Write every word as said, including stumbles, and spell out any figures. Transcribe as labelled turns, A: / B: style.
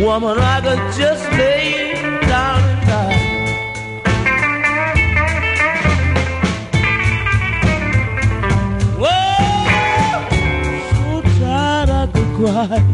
A: Woman, I could just lay down and die. Whoa, so tired I could cry.